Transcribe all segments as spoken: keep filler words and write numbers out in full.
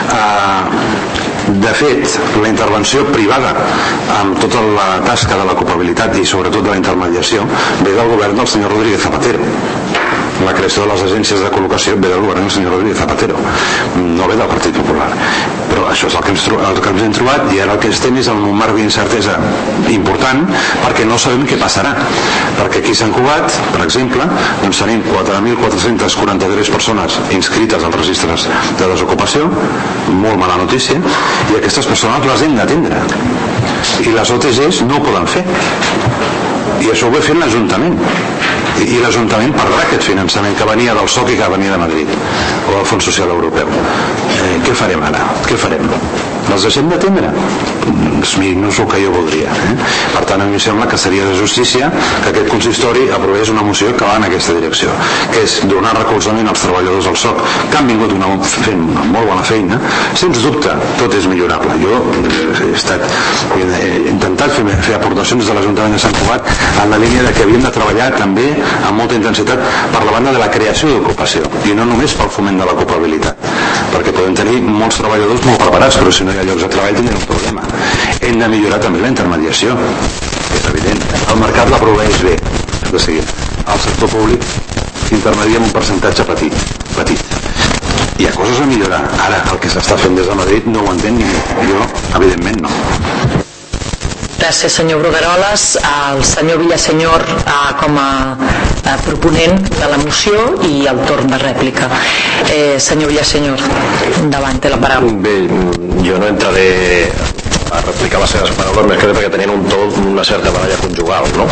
De fet, la intervenció privada amb tota la tasca de l'ocupabilitat i sobretot de la intermediació ve del govern del senyor Rodríguez Zapatero. La creació de les agències de col·locació ve del govern del senyor Rodríguez Zapatero, no ve del Partit Popular. Però això és el que, ens, el que ens hem trobat, i ara el que estem és en un marc d'incertesa important, perquè no sabem què passarà. Perquè aquí a Sant Cugat, per exemple, doncs tenim quatre mil quatre-cents quaranta-tres persones inscrites als registres de desocupació, molt mala notícia, i aquestes persones les hem d'atendre. I les O T Gs no ho poden fer. I això ho ve fent l'Ajuntament. I l'Ajuntament perdrà aquest finançament que venia del S O C i que venia de Madrid o del Fons Social Europeu. Eh, què farem ara? Què farem? Les deixem d'atendre? No és el que jo voldria. Eh? Per tant, a mi em sembla que seria de justícia que aquest consistori aprovés una moció que va en aquesta direcció, que és donar recolzament als treballadors del S O C, que han vingut una, fent una molt bona feina. Sens dubte, tot és millorable. Jo he, estat, he intentat fer, fer aportacions de l'Ajuntament de Sant Cugat en la línia de que havíem de treballar també amb molta intensitat per la banda de la creació d'ocupació, i no només pel foment de l'ocupabilitat, perquè podem tenir molts treballadors molt preparats, però si no hi ha llocs de treball tindrem un problema. Hem de millorar també la intermediació, és evident. El mercat la proveeix bé, de seguir. El sector públic s'intermedia en un percentatge petit, petit. Hi ha coses a millorar. Ara, el que s'està fent des de Madrid no ho entén ningú. Jo, evidentment, no. Gràcies, senyor Brugueroles. El senyor Villasenyor com a proponent de la moció i el torn de rèplica. Eh, senyor Villasenyor, endavant, té la paraula. Bé, jo no entraré a replicar les seves paraules, més que perquè tenien un to, una certa baralla conjugal, no?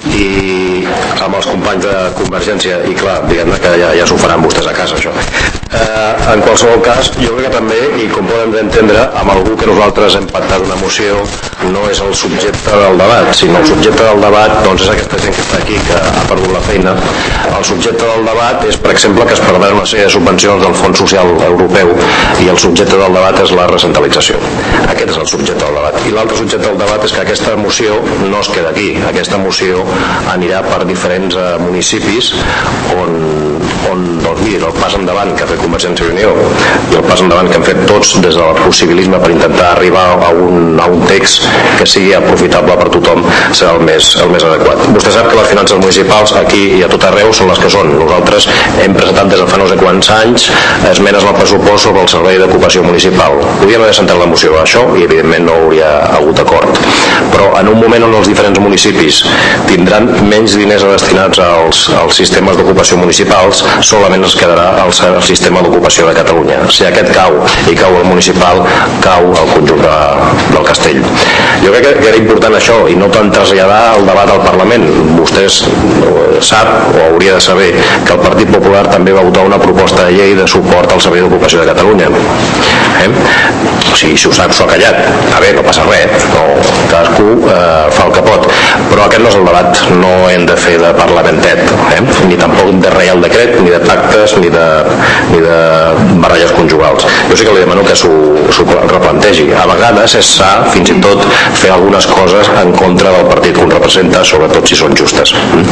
I amb els companys de Convergència, i clar, diguem-ne que ja, ja s'ho faran vostès a casa, això. Eh, en qualsevol cas, jo crec que també, i com podem entendre, amb algú que nosaltres hem pactat una moció, no és el subjecte del debat, sinó el subjecte del debat doncs és aquesta gent que està aquí, que ha perdut la feina. El subjecte del debat és, per exemple, que es perdran una sèrie de subvencions del Fons Social Europeu, i el subjecte del debat és la recentralització. Aquest és el subjecte del debat. I l'altre subjecte del debat és que aquesta moció no es queda aquí. Aquesta moció anirà per diferents eh, municipis on, on doncs, miri, el pas endavant que ha fet Convergència i Unió i el pas endavant que han fet tots des del possibilisme per intentar arribar a un, a un text que sigui aprofitable per tothom serà el més, el més adequat. Vostè sap que les finances municipals aquí i a tot arreu són les que són. Nosaltres hem presentat des de fa no sé quants anys esmenes al pressupost sobre el servei d'ocupació municipal. Podríem haver centrat la moció a això i evidentment no hauria hagut acord. Però en un moment on els diferents municipis tindran menys diners destinats als, als sistemes d'ocupació municipals, solament es quedarà el, el sistema d'ocupació de Catalunya. Si aquest cau i cau el municipal, cau el conjunt de, del castell. Jo crec que era important això i no tant traslladar el debat al Parlament. Vostès sap o hauria de saber que el Partit Popular també va votar una proposta de llei de suport al servei d'ocupació de Catalunya. Eh? O sigui, si ho sap, s'ho ha callat. A veure, no passa res. No, cadascú eh, fa el que pot. Però aquest no és el debat. No hem de fer de parlamentet. Eh? Ni tampoc de reial decret, ni de pactes, ni de, ni de baralles conjugals. Jo sí que li demano que s'ho replantegi. A vegades és sa, fins i tot, fer algunes coses en contra del partit que un representa, sobretot si són justes.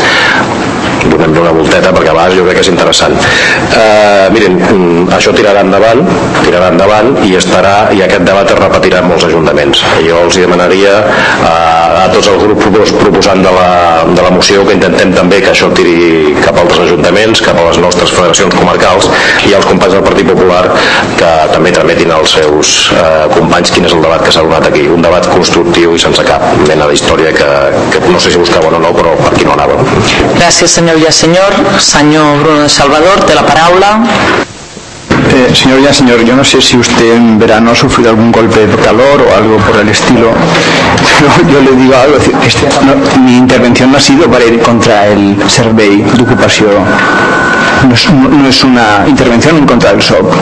Donem-li una volteta perquè a vegades jo crec que és interessant. Eh, miren, això tirarà endavant, tirarà endavant i estarà, i aquest debat es repetirà en molts ajuntaments. Jo els demanaria a, a tots els grups proposant de la, de la moció que intentem també que això tiri cap a altres ajuntaments, cap a les nostres federacions comarcals, i als companys del Partit Popular que també trametin als seus eh, companys quin és el debat que s'ha donat aquí. Un debat constructiu i sense cap mena d'història que, que no sé si buscaven o no, però per aquí no anava. Gràcies, senyor Villasenyor. Senyor Bruno de Salvador, té la paraula. Eh, señor Villasenyor, yo no sé si usted en verano ha sufrido algún golpe de calor o algo por el estilo, pero yo le digo algo, este, no, mi intervención no ha sido para ir contra el servei d'ocupació, no es, no es una intervención en contra del S O C.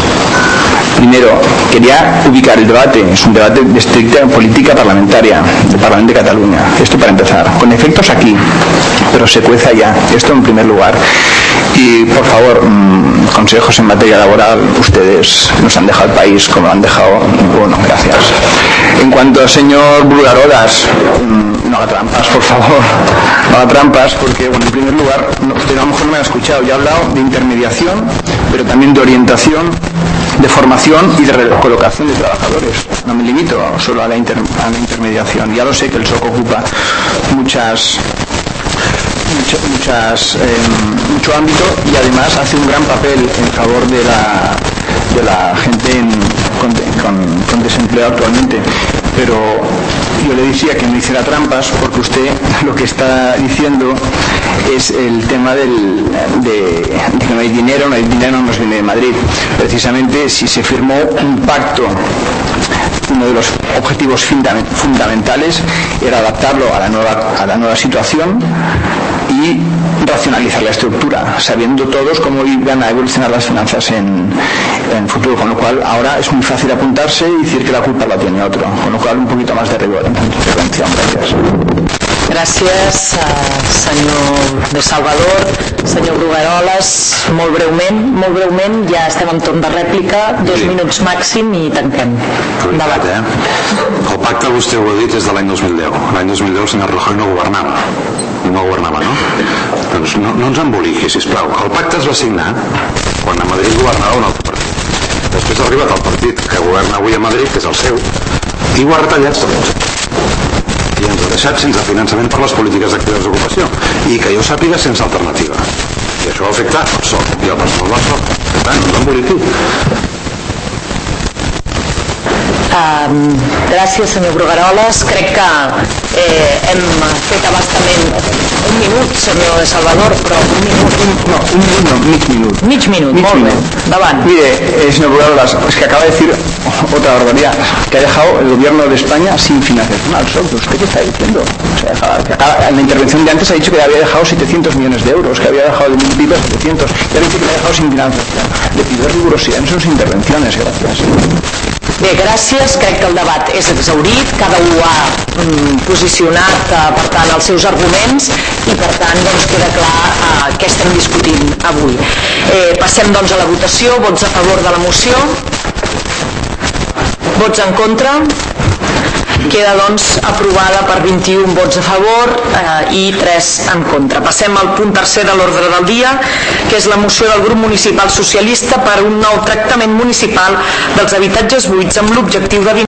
Primero, quería ubicar el debate, es un debate de estricta política parlamentaria, del Parlamento de Cataluña, esto para empezar, con efectos aquí, pero se cueza ya, esto en primer lugar. Y por favor, mmm, consejos en materia laboral, ustedes nos han dejado el país como lo han dejado, bueno, gracias. En cuanto al señor Brugueroles, mmm, no haga trampas, por favor, no haga trampas, porque, bueno, en primer lugar, no, usted a lo mejor no me ha escuchado, yo he hablado de intermediación, pero también de orientación de formación y de recolocación de trabajadores. No me limito solo a la, inter, a la intermediación. Ya lo sé que el S O C ocupa muchas mucho, muchas, eh, mucho ámbito y además hace un gran papel en favor de la, de la gente en, con, con, con desempleo actualmente. Pero yo le decía que no hiciera trampas, porque usted lo que está diciendo es el tema del, de, de que no hay dinero, no hay dinero, no nos viene de Madrid. Precisamente si se firmó un pacto, uno de los objetivos fundamentales era adaptarlo a la nueva, a la nueva situación y racionalizar la estructura, sabiendo todos cómo iban a evolucionar las finanzas en, en futuro, con lo cual ahora es muy fácil apuntarse y decir que la culpa la tiene otro, con lo cual un poquito más de rigor en tanta intervención. Gracias. Gràcies, uh, senyor de Salvador. Senyor Brugueroles, molt breument, molt breument, ja estem en torn de rèplica, dos sí. minuts màxim i tanquem. Veritat, eh? El pacte, vostè ho ha dit, és de l'any dos mil deu. L'any dos mil deu el senyor Rajoy no governava. No governava, no? Doncs no, no ens emboliqui, sisplau. El pacte es va signar quan a Madrid governava un altre partit. Després ha arribat el partit que governa avui a Madrid, que és el seu, i ho ha retallat tot. I ens ha deixat sense finançament per les polítiques d'activitats d'ocupació i que jo sàpiga sense alternativa, i això afecta el S O C i el personal del S O C. Per tant, no emboliqui. Um, gràcies, senyor Brugueroles. Crec que eh, hem fet abastament un minut, senyor de Salvador, però un minut... Un, no, un minut no, mig minut. Mig minut, mig molt minut. bé. Davant. Mire, eh, señor Brugueroles, es que acaba de decir otra barbaridad, que ha dejado el gobierno de España sin financiación al S O C. ¿Usted qué está diciendo? O sea, que acaba, en la intervención de antes ha dicho que había dejado setecientos millones de euros, que había dejado de mil pipas setecientos, y ahora dice que le ha dejado sin financiación. Le pido rigurosidad en sus intervenciones. Gracias. Bé, gràcies. Crec que el debat és exhaurit, cada un ha mm, posicionat, eh, per tant, els seus arguments i, per tant, doncs, queda clar eh, què estem discutint avui. Eh, passem, doncs, a la votació. Vots a favor de la moció? Vots en contra? Queda, doncs, aprovada per vint-i-un vots a favor eh, i tres en contra. Passem al punt tercer de l'ordre del dia, que és la moció del grup municipal socialista per un nou tractament municipal dels habitatges buits amb l'objectiu de